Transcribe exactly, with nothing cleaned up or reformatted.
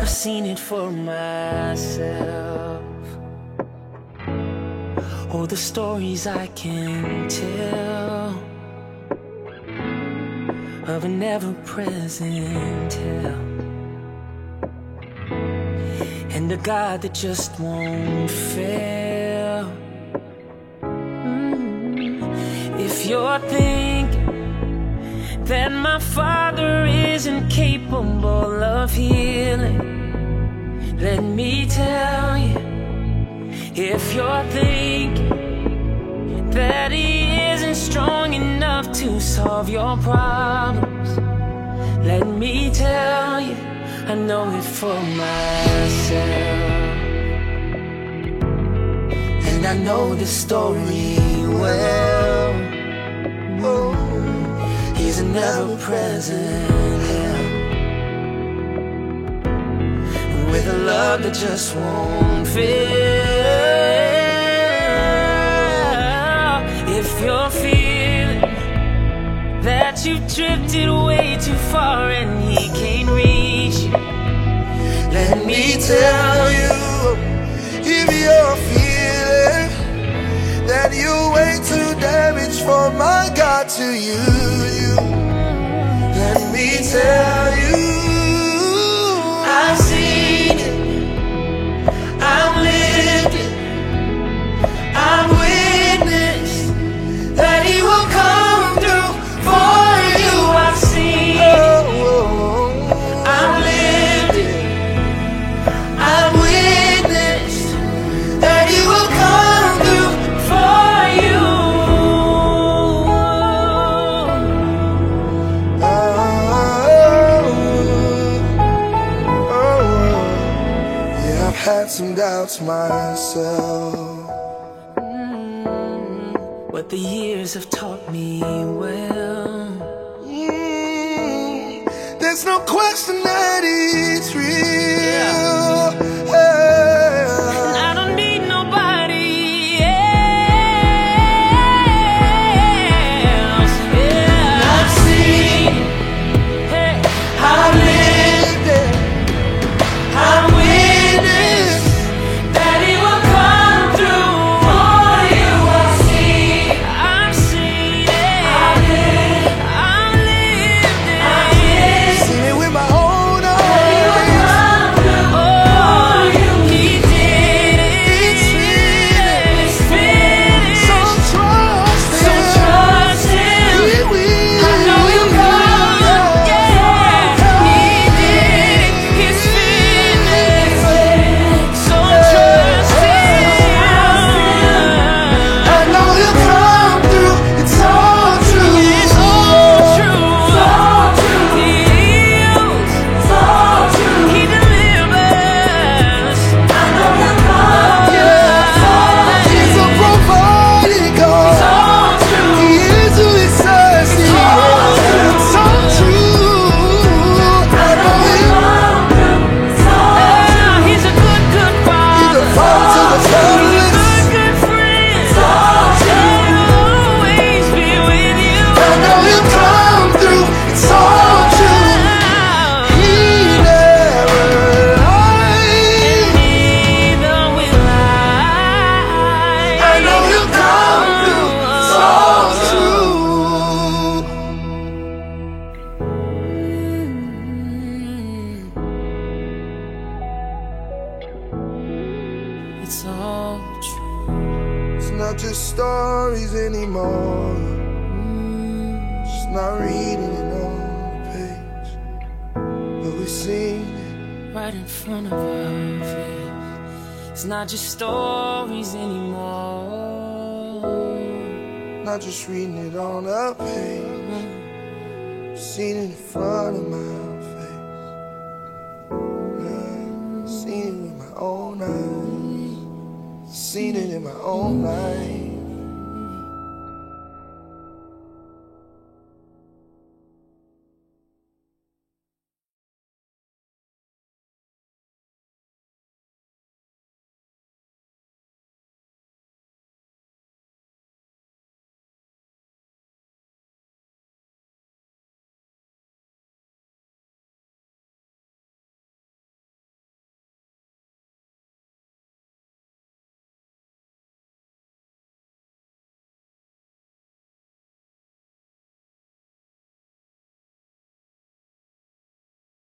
I've seen it for myself. Oh, the stories I can tell of an ever-present help, and a God that just won't fail. Mm. If you're thinking that my Father isn't capable of healing, let me tell you. If you're thinking that He isn't strong enough to solve your problems, let me tell you, I know it for myself. And I know the story well. Oh, He's an ever-present help, with a love that just won't fail. If you're feeling that you've drifted way too far and He can't reach you, let me tell you. If you're feeling that you're way too damaged for my God to use you, let me tell you, I've seen it, I've lived it, I've witnessed that He will come through for you. I've seen it, I've lived it, I've witnessed that He will come through for you. oh, oh, yeah, I've had some doubts myself, But the years have taught me well. mm, there's no question that it's real. Yeah. Yeah. I don't need nobody else. Yeah. I've seen it, hey, I've lived it, I've witnessed that He will come through for you. I've seen it, I've seen it, I've lived, I've lived it, I've witnessed Seen it with my own that He will eyes. come through for you. He did it. It's finished. It's finished. So trust So Him. trust Him. He will. I know He'll come. Yeah, He did it. It's finished. So trust Him. I know He'll come through. It's all true. It's all true. He heals. He delivers. I know He'll come. He's a providing God. It's all true. He is who He says He is. It's all true. I know He'll. Yeah, He's a good, good Father. He's a father to the He's a fatherless. good, good friend. He'll always be with you. I know He'll come through. It's all true. He never lies. Neither will I. I know He'll come through. It's all true. It's all true. It's not just stories anymore. Just not reading it on the page, but we sing it. Right in front of our face. It's not just stories anymore. Not just reading it on a page, seen it in front of my face. Yeah, seen it with my own eyes. Seen it in my own life.